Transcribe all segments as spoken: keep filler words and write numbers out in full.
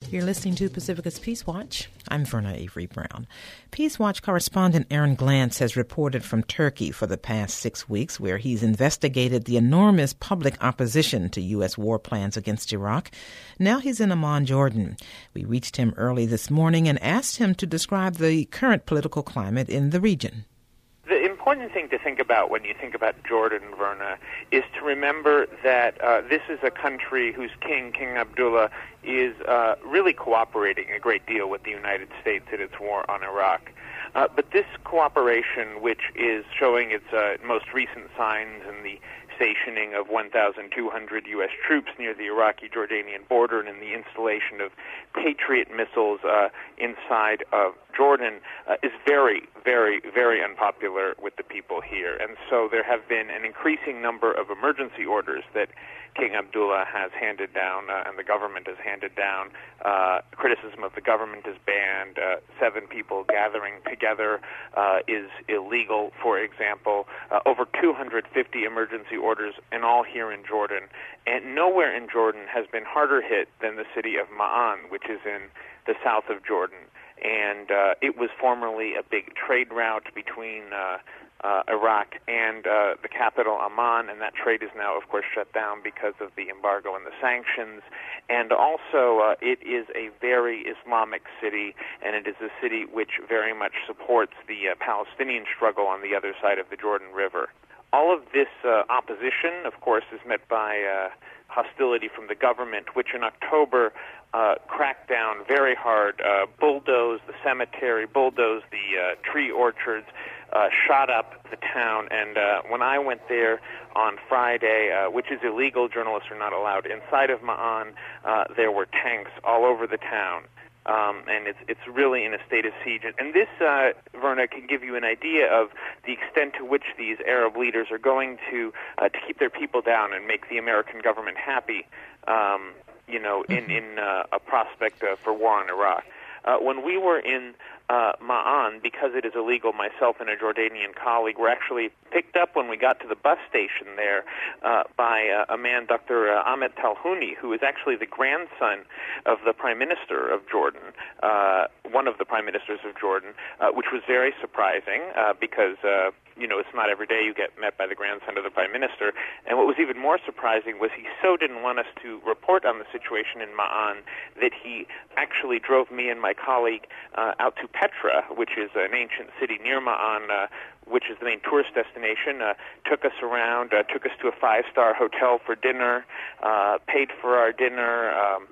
You're listening to Pacifica's Peace Watch. I'm Verna Avery Brown. Peace Watch correspondent Aaron Glantz has reported from Turkey for the past six weeks, where he's investigated the enormous public opposition to U S war plans against Iraq. Now he's in Amman, Jordan. We reached him early this morning and asked him to describe the current political climate in the region. The important thing to think about when you think about Jordan, Verna, is to remember that uh, this is a country whose king, King Abdullah, is uh, really cooperating a great deal with the United States in its war on Iraq. Uh, but this cooperation, which is showing its uh, most recent signs in the stationing of one thousand two hundred U S troops near the Iraqi-Jordanian border and in the installation of Patriot missiles uh, inside of Jordan, uh, is very, very, very unpopular with the people here. And so there have been an increasing number of emergency orders that King Abdullah has handed down uh, and the government has handed down. Uh, criticism of the government is banned. Uh, seven people gathering together uh, is illegal, for example. Uh, over two hundred fifty emergency orders in all here in Jordan. And nowhere in Jordan has been harder hit than the city of Ma'an, which is in the south of Jordan. And uh, it was formerly a big trade route between uh, uh, Iraq and uh, the capital, Amman, and that trade is now, of course, shut down because of the embargo and the sanctions. And also, uh, it is a very Islamic city, and it is a city which very much supports the uh, Palestinian struggle on the other side of the Jordan River. All of this uh, opposition, of course, is met by uh, hostility from the government, which in October uh, cracked down very hard, uh, bulldozed the cemetery, bulldozed the uh, tree orchards, uh, shot up the town. And uh, when I went there on Friday, uh, which is illegal, journalists are not allowed inside of Ma'an, uh, there were tanks all over the town. Um, and it's it's really in a state of siege. And this, uh, Verna, can give you an idea of the extent to which these Arab leaders are going to uh, to keep their people down and make the American government happy, um, you know, in, in uh, a prospect uh, for war on Iraq. Uh, when we were in uh, Ma'an, because it is illegal, myself and a Jordanian colleague were actually picked up when we got to the bus station there uh, by uh, a man, Doctor Uh, Ahmed Talhouni, who is actually the grandson of the Prime Minister of Jordan, uh, one of the Prime Ministers of Jordan, uh, which was very surprising uh, because, uh, you know, it's not every day you get met by the grandson of the Prime Minister. And what was even more surprising was he so didn't want us to report on the situation in Ma'an that he actually drove me and my colleague uh, out to Petra, which is an ancient city near Ma'an, uh, which is the main tourist destination, uh, took us around, uh, took us to a five-star hotel for dinner, uh, paid for our dinner, um,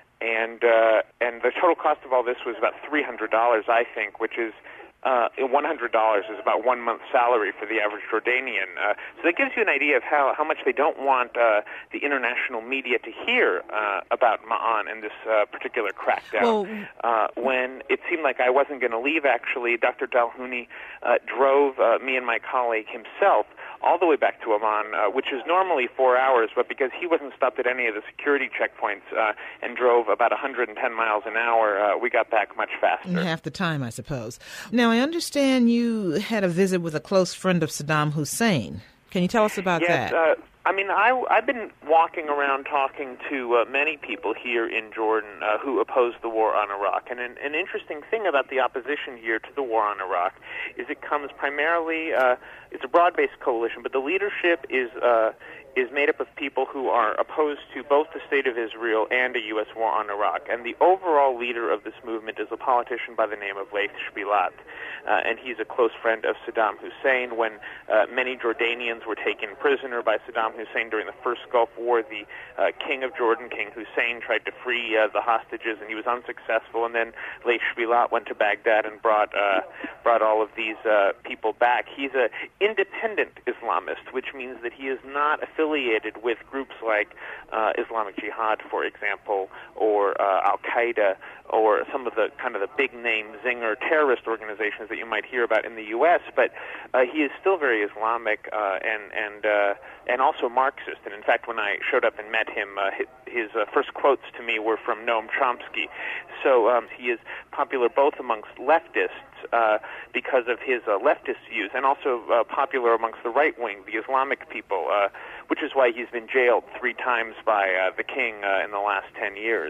and uh, and the total cost of all this was about three hundred dollars, I think, which is uh, one hundred dollars is about one month's salary for the average Jordanian. Uh, so that gives you an idea of how, how much they don't want uh, the international media to hear uh, about Ma'an and this uh, particular crackdown. Well, uh, when it seemed like I wasn't going to leave, actually, Doctor Talhouni uh, drove uh, me and my colleague himself all the way back to Amman, uh, which is normally four hours, but because he wasn't stopped at any of the security checkpoints uh, and drove about one hundred ten miles an hour, uh, we got back much faster. Half the time, I suppose. Now, I understand you had a visit with a close friend of Saddam Hussein. Can you tell us about yes, that? Uh, I mean, I, I've been walking around talking to uh, many people here in Jordan uh, who oppose the war on Iraq. And an, an interesting thing about the opposition here to the war on Iraq is it comes primarily, uh, it's a broad-based coalition, but the leadership is uh, is made up of people who are opposed to both the State of Israel and a U S war on Iraq. And the overall leader of this movement is a politician by the name of Laith Shbilat. Uh, and he's a close friend of Saddam Hussein. When uh, many Jordanians were taken prisoner by Saddam Hussein during the first Gulf War, the uh, king of Jordan, King Hussein, tried to free uh, the hostages, and he was unsuccessful. And then Laith Shbilat went to Baghdad and brought uh, brought all of these uh, people back. He's an independent Islamist, which means that he is not affiliated with groups like uh, Islamic Jihad, for example, or uh, Al-Qaeda, or some of the kind of the big-name Zinger terrorist organizations that you might hear about in the U S, but uh, he is still very Islamic uh, and and uh, and also Marxist. And in fact, when I showed up and met him, uh, his, his uh, first quotes to me were from Noam Chomsky. So um, he is popular both amongst leftists uh, because of his uh, leftist views, and also uh, popular amongst the right wing, the Islamic people, uh, which is why he's been jailed three times by uh, the king uh, in the last ten years.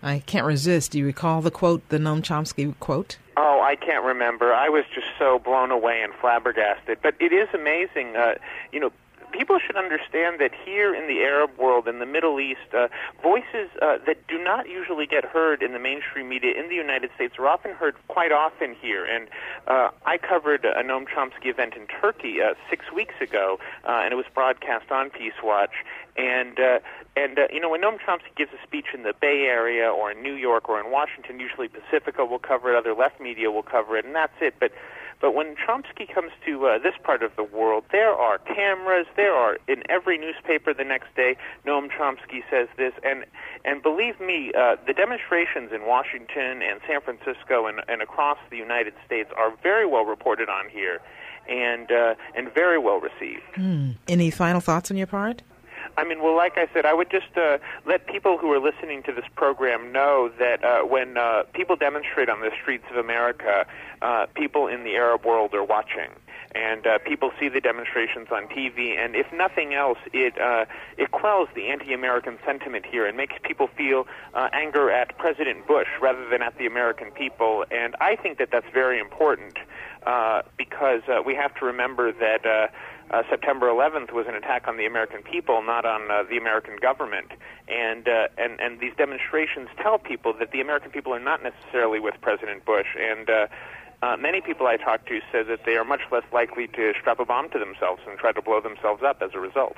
I can't resist. Do you recall the quote, the Noam Chomsky quote? Oh, I can't remember. I was just so blown away and flabbergasted. But it is amazing. Uh, you know, people should understand that here in the Arab world, in the Middle East, uh, voices uh, that do not usually get heard in the mainstream media in the United States are often heard quite often here. And uh, I covered a Noam Chomsky event in Turkey uh, six weeks ago, uh, and it was broadcast on Peace Watch. And, uh, and uh, you know, when Noam Chomsky gives a speech in the Bay Area or in New York or in Washington, usually Pacifica will cover it, other left media will cover it, and that's it. But But when Chomsky comes to uh, this part of the world, there are cameras, there are, in every newspaper the next day, Noam Chomsky says this, and and believe me, uh, the demonstrations in Washington and San Francisco and, and across the United States are very well reported on here, and uh, and very well received. Mm. Any final thoughts on your part? I mean, well, like I said, I would just uh, let people who are listening to this program know that uh, when uh, people demonstrate on the streets of America, uh, people in the Arab world are watching. And uh, people see the demonstrations on T V, and if nothing else, it uh, it quells the anti-American sentiment here and makes people feel uh, anger at President Bush rather than at the American people. And I think that that's very important uh, because uh, we have to remember that uh, uh, September eleventh was an attack on the American people, not on uh, the American government. And, uh, and and these demonstrations tell people that the American people are not necessarily with President Bush. And uh, Uh, many people I talk to say that they are much less likely to strap a bomb to themselves and try to blow themselves up as a result.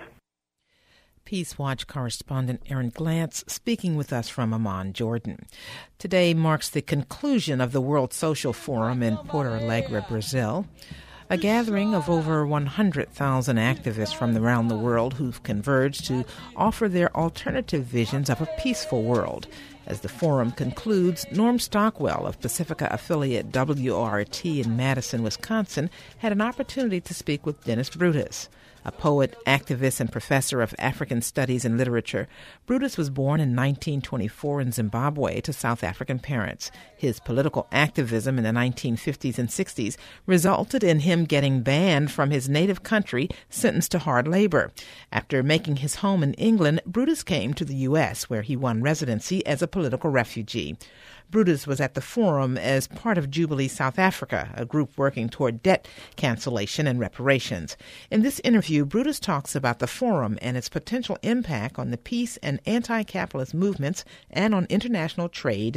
Peace Watch correspondent Aaron Glantz speaking with us from Amman, Jordan. Today marks the conclusion of the World Social Forum in Porto Alegre, Brazil, a gathering of over one hundred thousand activists from around the world who've converged to offer their alternative visions of a peaceful world. As the forum concludes, Norm Stockwell of Pacifica affiliate W O R T in Madison, Wisconsin, had an opportunity to speak with Dennis Brutus. A poet, activist, and professor of African studies and literature, Brutus was born in nineteen twenty-four in Zimbabwe to South African parents. His political activism in the nineteen fifties and sixties resulted in him getting banned from his native country, sentenced to hard labor. After making his home in England, Brutus came to the U S, where he won residency as a political refugee. Brutus was at the forum as part of Jubilee South Africa, a group working toward debt cancellation and reparations. In this interview, Brutus talks about the forum and its potential impact on the peace and anti-capitalist movements and on international trade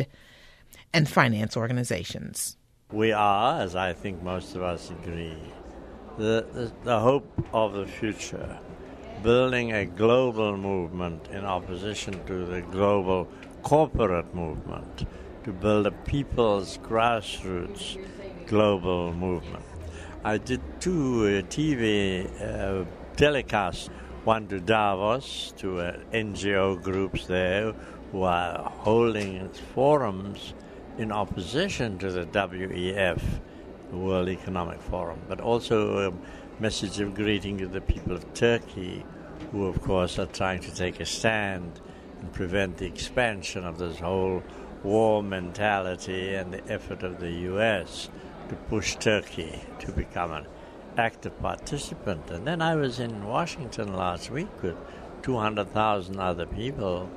and finance organizations. We are, as I think most of us agree, the, the, the hope of the future, building a global movement in opposition to the global corporate movement, to build a people's grassroots global movement. I did two uh, T V uh, telecasts, one to Davos, to uh, N G O groups there who are holding forums in opposition to the W E F, the World Economic Forum, but also a message of greeting to the people of Turkey, who of course are trying to take a stand and prevent the expansion of this whole war mentality and the effort of the U S to push Turkey to become an active participant. And then I was in Washington last week with two hundred thousand other people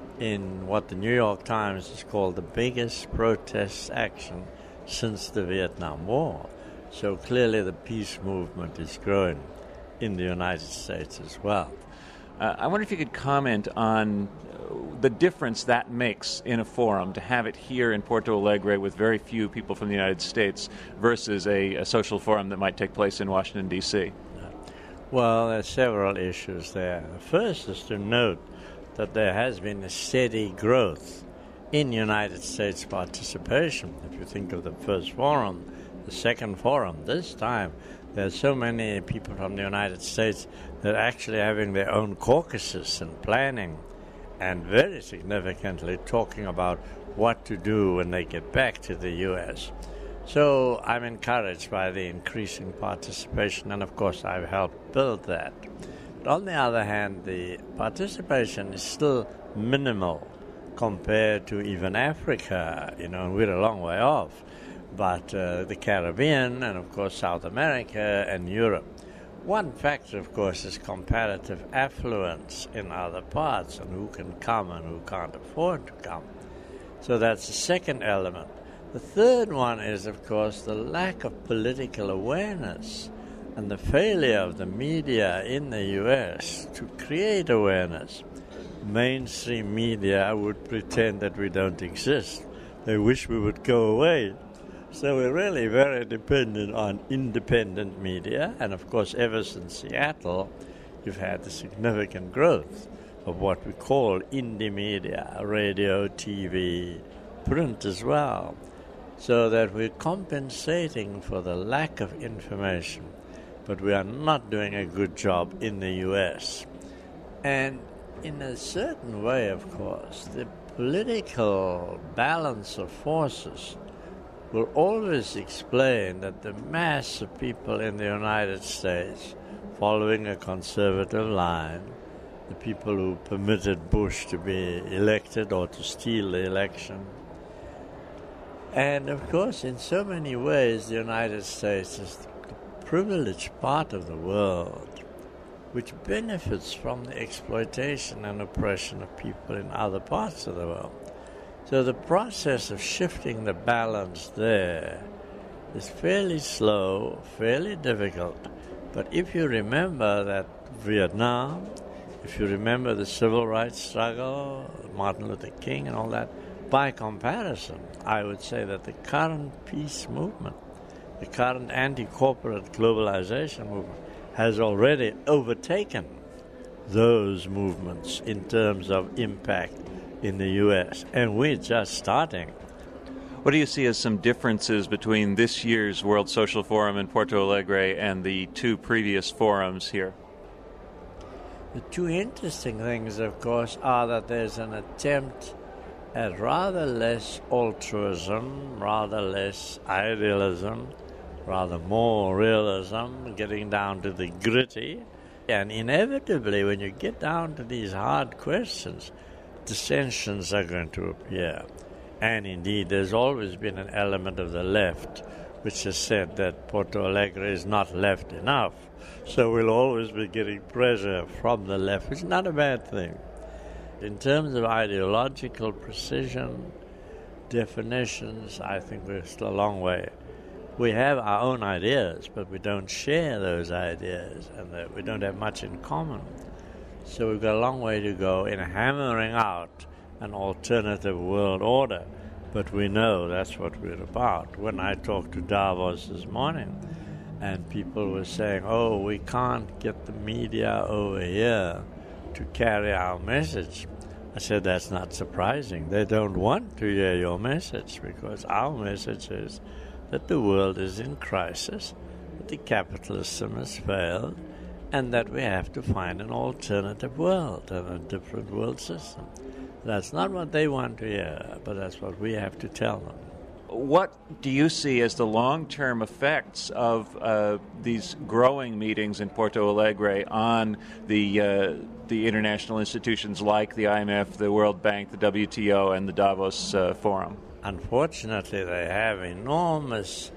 in what the New York Times has called the biggest protest action since the Vietnam War. So clearly the peace movement is growing in the United States as well. Uh, I wonder if you could comment on the difference that makes in a forum to have it here in Porto Alegre with very few people from the United States versus a, a social forum that might take place in Washington, D C Well, there are several issues there. First is to note that there has been a steady growth in United States participation. If you think of the first forum, the second forum, this time there are so many people from the United States that are actually having their own caucuses and planning, and very significantly talking about what to do when they get back to the U S. So I'm encouraged by the increasing participation, and of course I've helped build that. But on the other hand, the participation is still minimal compared to even Africa, you know, and we're a long way off. But uh, the Caribbean and, of course, South America and Europe. One factor, of course, is comparative affluence in other parts and who can come and who can't afford to come. So that's the second element. The third one is, of course, the lack of political awareness and the failure of the media in the U S to create awareness. Mainstream media would pretend that we don't exist. They wish we would go away. So we're really very dependent on independent media. And of course, ever since Seattle, you've had the significant growth of what we call indie media, radio, T V, print as well. So that we're compensating for the lack of information. But we are not doing a good job in the U S. And in a certain way, of course, the political balance of forces will always explain that the mass of people in the United States following a conservative line, the people who permitted Bush to be elected or to steal the election. And of course, in so many ways, the United States is the privileged part of the world which benefits from the exploitation and oppression of people in other parts of the world. So the process of shifting the balance there is fairly slow, fairly difficult. But if you remember that Vietnam, if you remember the civil rights struggle, Martin Luther King and all that, by comparison, I would say that the current peace movement, the current anti-corporate globalization movement, has already overtaken those movements in terms of impact in the U S, and we're just starting. What do you see as some differences between this year's World Social Forum in Porto Alegre and the two previous forums here? The two interesting things, of course, are that there's an attempt at rather less altruism, rather less idealism, rather more realism, getting down to the gritty. And inevitably, when you get down to these hard questions, dissensions are going to appear. And indeed, there's always been an element of the left which has said that Porto Alegre is not left enough. So we'll always be getting pressure from the left, which is not a bad thing. In terms of ideological precision, definitions, I think we're still a long way. We have our own ideas, but we don't share those ideas, and that we don't have much in common. So we've got a long way to go in hammering out an alternative world order, but we know that's what we're about. When I talked to Davos this morning, and people were saying, oh, we can't get the media over here to carry our message, I said, that's not surprising. They don't want to hear your message, because our message is that the world is in crisis, that the capitalist system has failed, and that we have to find an alternative world and a different world system. That's not what they want to hear, but that's what we have to tell them. What do you see as the long-term effects of uh, these growing meetings in Porto Alegre on the uh, the international institutions like the I M F, the World Bank, the W T O, and the Davos uh, Forum? Unfortunately, they have enormous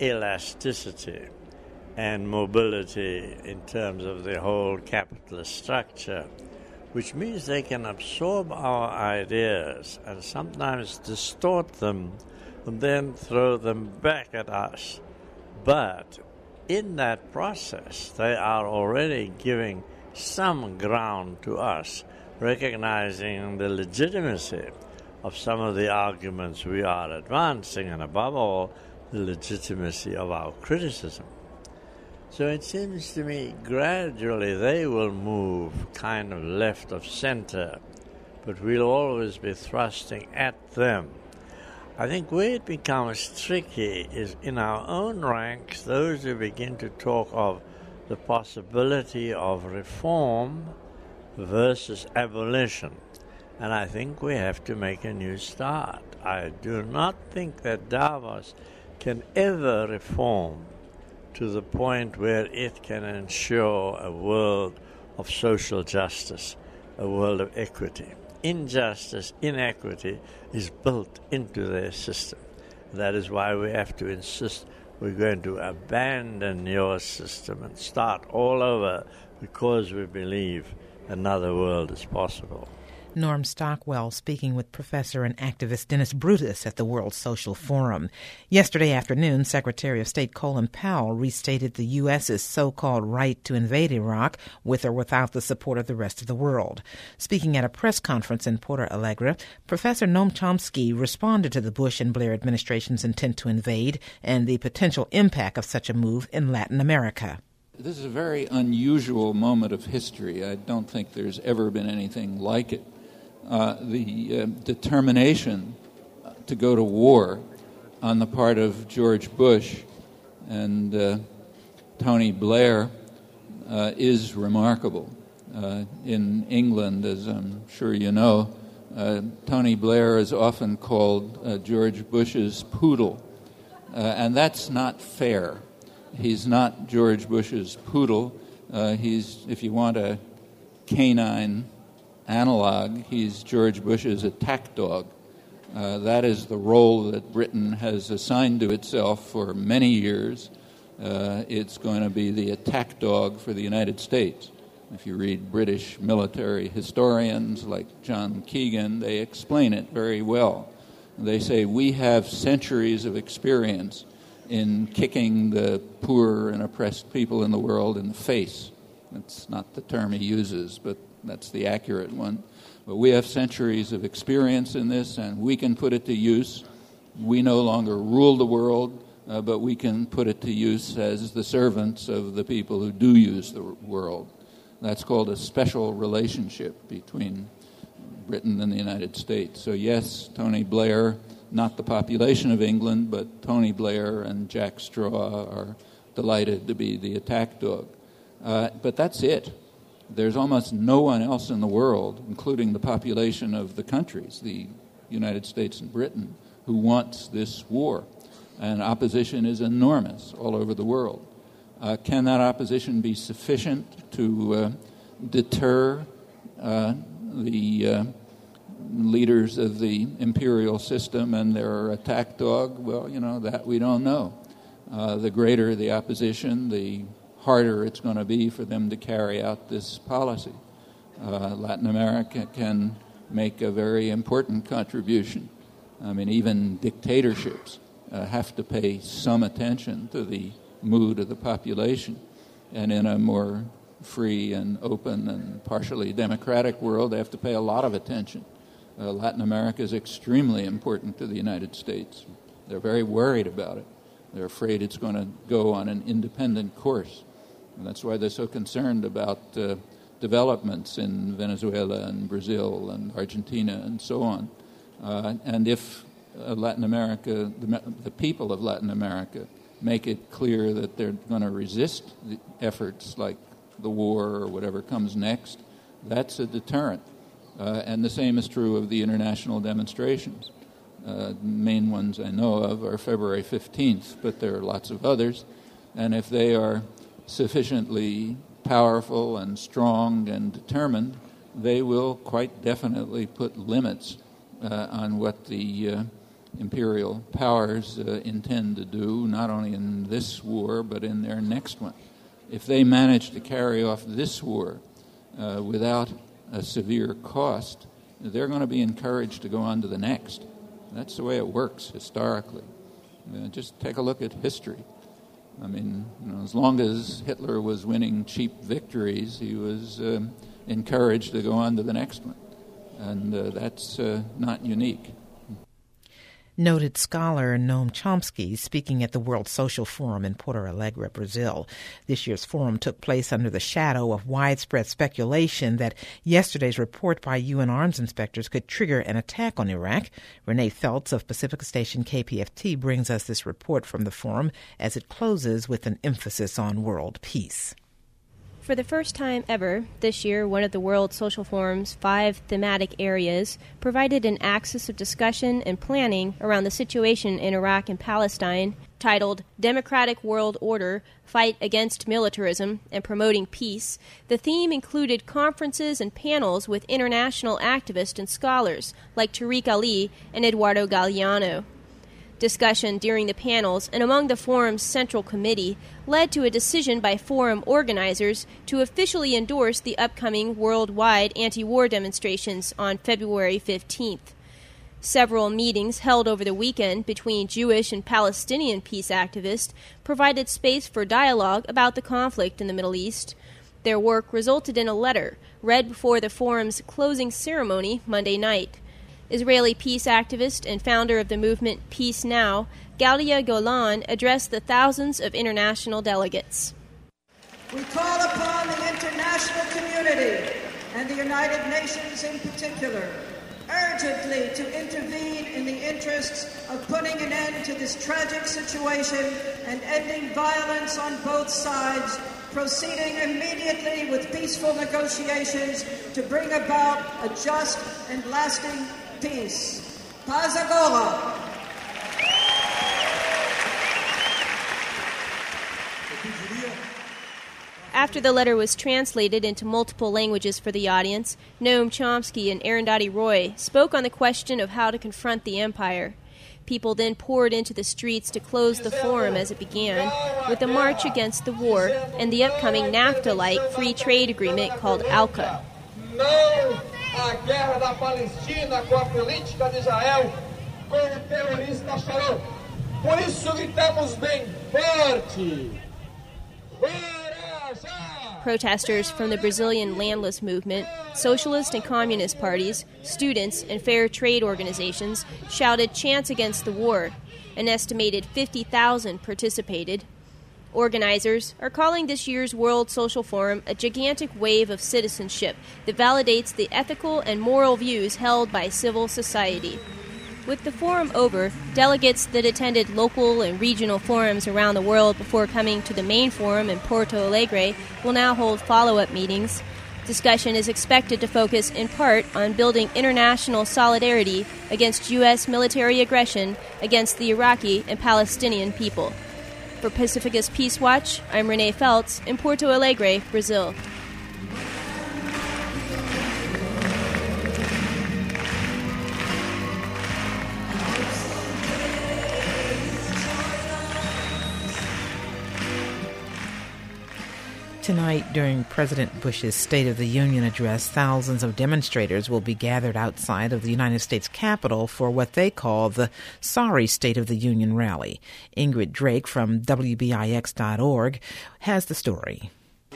elasticity and mobility in terms of the whole capitalist structure, which means they can absorb our ideas and sometimes distort them and then throw them back at us. But in that process, they are already giving some ground to us, recognizing the legitimacy of some of the arguments we are advancing, and above all, the legitimacy of our criticism. So it seems to me gradually they will move kind of left of center, but we'll always be thrusting at them. I think where it becomes tricky is in our own ranks, those who begin to talk of the possibility of reform versus abolition. And I think we have to make a new start. I do not think that Davos can ever reform to the point where it can ensure a world of social justice, a world of equity. Injustice, inequity is built into their system. That is why we have to insist we're going to abandon your system and start all over, because we believe another world is possible. Norm Stockwell speaking with professor and activist Dennis Brutus at the World Social Forum. Yesterday afternoon, Secretary of State Colin Powell restated the U S's so-called right to invade Iraq with or without the support of the rest of the world. Speaking at a press conference in Porto Alegre, Professor Noam Chomsky responded to the Bush and Blair administration's intent to invade and the potential impact of such a move in Latin America. This is a very unusual moment of history. I don't think there's ever been anything like it. Uh, the uh, determination to go to war on the part of George Bush and uh, Tony Blair uh, is remarkable. Uh, in England, as I'm sure you know, uh, Tony Blair is often called uh, George Bush's poodle, uh, and that's not fair. He's not George Bush's poodle. Uh, he's, if you want a canine analog, he's George Bush's attack dog. Uh, that is the role that Britain has assigned to itself for many years. Uh, it's going to be the attack dog for the United States. If you read British military historians like John Keegan, they explain it very well. They say, we have centuries of experience in kicking the poor and oppressed people in the world in the face. That's not the term he uses, but that's the accurate one. But we have centuries of experience in this, and we can put it to use. We no longer rule the world, uh, but we can put it to use as the servants of the people who do use the world. That's called a special relationship between Britain and the United States. So yes, Tony Blair, not the population of England, but Tony Blair and Jack Straw are delighted to be the attack dog. Uh, but that's it. There's almost no one else in the world, including the population of the countries, the United States and Britain, who wants this war. And opposition is enormous all over the world. Uh, can that opposition be sufficient to uh, deter uh, the uh, leaders of the imperial system and their attack dog? Well, you know, that we don't know. Uh, the greater the opposition, the harder it's going to be for them to carry out this policy. Uh, Latin America can make a very important contribution. I mean, even dictatorships uh, have to pay some attention to the mood of the population. And in a more free and open and partially democratic world, they have to pay a lot of attention. Uh, Latin America is extremely important to the United States. They're very worried about it. They're afraid it's going to go on an independent course. And that's why they're so concerned about uh, developments in Venezuela and Brazil and Argentina and so on. Uh, and if uh, Latin America, the, the people of Latin America, make it clear that they're going to resist the efforts like the war or whatever comes next, that's a deterrent. Uh, and the same is true of the international demonstrations. Uh, the main ones I know of are February fifteenth, but there are lots of others. And if they are sufficiently powerful and strong and determined, they will quite definitely put limits uh, on what the uh, imperial powers uh, intend to do, not only in this war, but in their next one. If they manage to carry off this war uh, without a severe cost, they're going to be encouraged to go on to the next. That's the way it works historically. Uh, just take a look at history. I mean, you know, as long as Hitler was winning cheap victories, he was uh, encouraged to go on to the next one. And uh, that's uh, not unique. Noted scholar Noam Chomsky speaking at the World Social Forum in Porto Alegre, Brazil. This year's forum took place under the shadow of widespread speculation that yesterday's report by U N arms inspectors could trigger an attack on Iraq. Renee Feltz of Pacifica Station K P F T brings us this report from the forum as it closes with an emphasis on world peace. For the first time ever, this year, one of the World Social Forum's five thematic areas provided an axis of discussion and planning around the situation in Iraq and Palestine, titled Democratic World Order, Fight Against Militarism and Promoting Peace. The theme included conferences and panels with international activists and scholars like Tariq Ali and Eduardo Galeano. Discussion during the panels and among the forum's central committee led to a decision by forum organizers to officially endorse the upcoming worldwide anti-war demonstrations on February fifteenth. Several meetings held over the weekend between Jewish and Palestinian peace activists provided space for dialogue about the conflict in the Middle East. Their work resulted in a letter read before the forum's closing ceremony Monday night. Israeli peace activist and founder of the movement Peace Now, Gaudia Golan, addressed the thousands of international delegates. We call upon the international community and the United Nations in particular urgently to intervene in the interests of putting an end to this tragic situation and ending violence on both sides, proceeding immediately with peaceful negotiations to bring about a just and lasting peace. Paz agora! After the letter was translated into multiple languages for the audience, Noam Chomsky and Arundhati Roy spoke on the question of how to confront the empire. People then poured into the streets to close the forum as it began, with a march against the war and the upcoming NAFTA-like free trade agreement called ALCA. Não a guerra da Palestina com a política de Israel, com o terrorista Shalom. Por isso gritamos bem forte. Protesters from the Brazilian landless movement, socialist and communist parties, students, and fair trade organizations shouted chants against the war. An estimated fifty thousand participated. Organizers are calling this year's World Social Forum a gigantic wave of citizenship that validates the ethical and moral views held by civil society. With the forum over, delegates that attended local and regional forums around the world before coming to the main forum in Porto Alegre will now hold follow-up meetings. Discussion is expected to focus in part on building international solidarity against U S military aggression against the Iraqi and Palestinian people. For Pacificus Peace Watch, I'm Renee Feltz in Porto Alegre, Brazil. Tonight, during President Bush's State of the Union address, thousands of demonstrators will be gathered outside of the United States Capitol for what they call the Sorry State of the Union rally. Ingrid Drake from W B I X dot org has the story.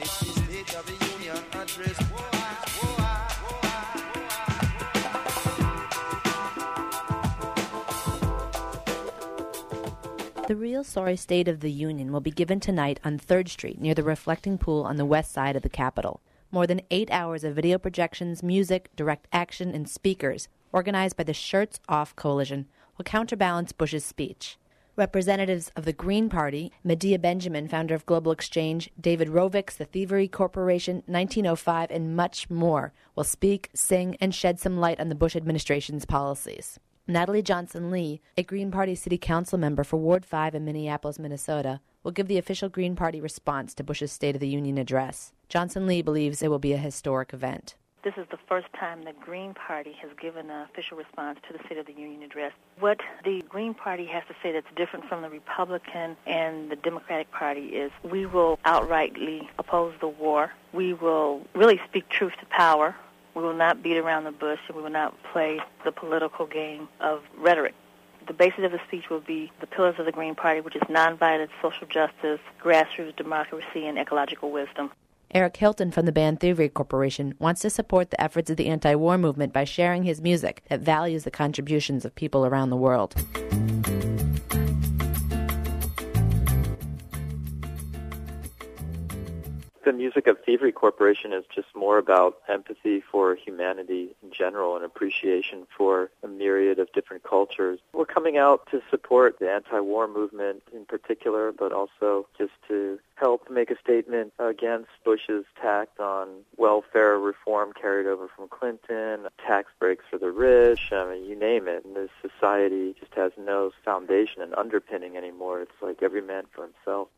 The real Sorry State of the Union will be given tonight on third Street near the Reflecting Pool on the west side of the Capitol. More than eight hours of video projections, music, direct action, and speakers, organized by the Shirts Off Coalition, will counterbalance Bush's speech. Representatives of the Green Party, Medea Benjamin, founder of Global Exchange, David Rovics, the Thievery Corporation, nineteen oh five, and much more, will speak, sing, and shed some light on the Bush administration's policies. Natalie Johnson-Lee, a Green Party city council member for Ward five in Minneapolis, Minnesota, will give the official Green Party response to Bush's State of the Union address. Johnson-Lee believes it will be a historic event. This is the first time the Green Party has given an official response to the State of the Union address. What the Green Party has to say that's different from the Republican and the Democratic Party is we will outrightly oppose the war. We will really speak truth to power. We will not beat around the bush, and we will not play the political game of rhetoric. The basis of the speech will be the pillars of the Green Party, which is nonviolence, social justice, grassroots democracy, and ecological wisdom. Eric Hilton from the band Thievery Corporation wants to support the efforts of the anti-war movement by sharing his music that values the contributions of people around the world. The music of Thievery Corporation is just more about empathy for humanity in general and appreciation for a myriad of different cultures. We're coming out to support the anti-war movement in particular, but also just to help make a statement against Bush's tact on welfare reform carried over from Clinton, tax breaks for the rich, I mean, you name it. And this society just has no foundation and underpinning anymore. It's like every man for himself.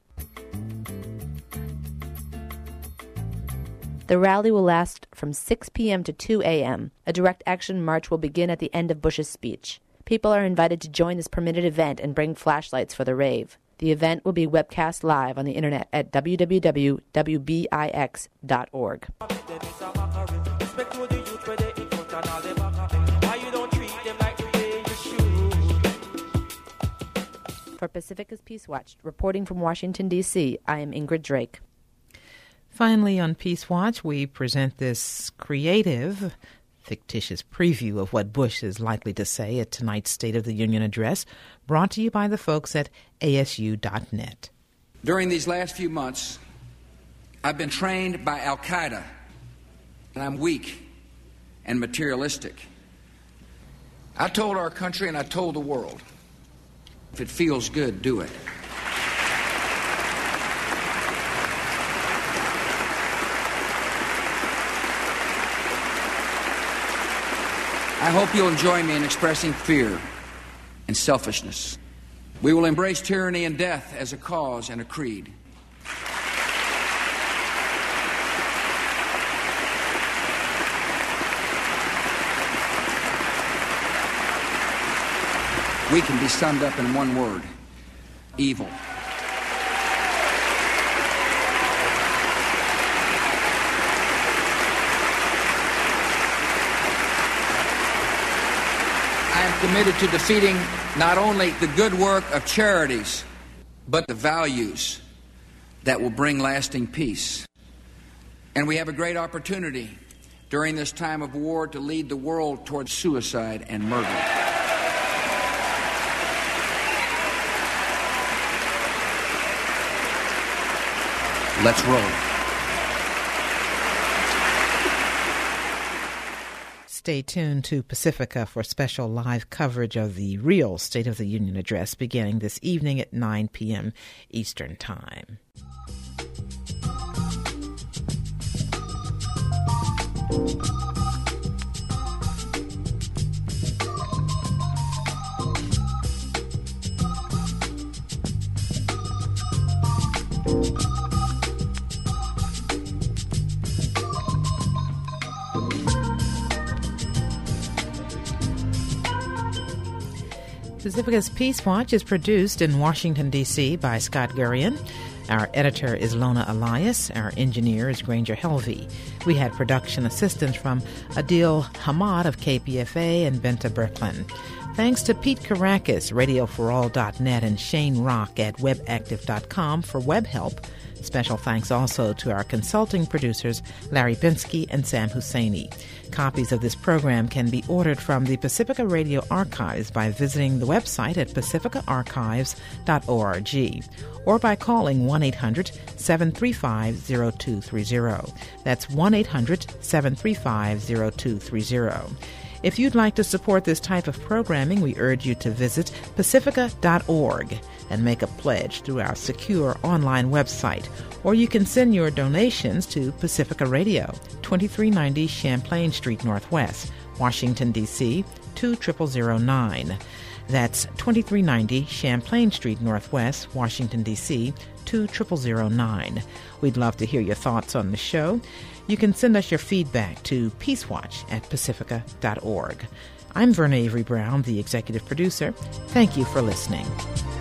The rally will last from six p.m. to two a.m. A direct action march will begin at the end of Bush's speech. People are invited to join this permitted event and bring flashlights for the rave. The event will be webcast live on the internet at w w w dot w b i x dot org. For Pacifica's Peace Watch, reporting from Washington, D C, I am Ingrid Drake. Finally, on Peace Watch, we present this creative, fictitious preview of what Bush is likely to say at tonight's State of the Union address, brought to you by the folks at A S U dot net. During these last few months, I've been trained by Al-Qaeda that I'm weak and materialistic. I told our country and I told the world, if it feels good, do it. I hope you'll join me in expressing fear and selfishness. We will embrace tyranny and death as a cause and a creed. We can be summed up in one word: evil. I am committed to defeating not only the good work of charities, but the values that will bring lasting peace. And we have a great opportunity during this time of war to lead the world towards suicide and murder. Let's roll. Stay tuned to Pacifica for special live coverage of the real State of the Union address beginning this evening at nine p.m. Eastern Time. Pacifica's Peace Watch is produced in Washington, D C by Scott Gurian. Our editor is Lona Elias. Our engineer is Granger Helvey. We had production assistance from Adil Hamad of K P F A and Benta Berklin. Thanks to Pete Karakis, radio for all dot net, and Shane Rock at web active dot com for web help. Special thanks also to our consulting producers, Larry Binsky and Sam Husseini. Copies of this program can be ordered from the Pacifica Radio Archives by visiting the website at pacifica archives dot org or by calling one eight hundred seven three five zero two three zero. That's one eight hundred seven three five zero two three zero. If you'd like to support this type of programming, we urge you to visit pacifica dot org and make a pledge through our secure online website, or you can send your donations to Pacifica Radio, twenty-three ninety Champlain Street Northwest, Washington, D C two zero zero zero nine. That's twenty-three ninety Champlain Street Northwest, Washington, D C two zero zero zero nine. We'd love to hear your thoughts on the show. You can send us your feedback to peacewatch at pacifica dot org. I'm Verna Avery Brown, the executive producer. Thank you for listening.